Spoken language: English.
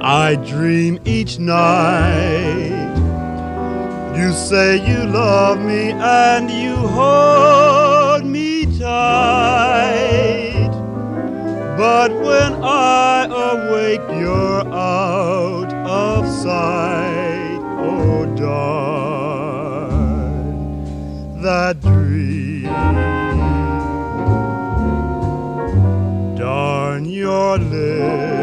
I dream each night. You say you love me and you hold me tight. But when I awake, you're out of sight. Oh, darling, that dream. Darn your lips.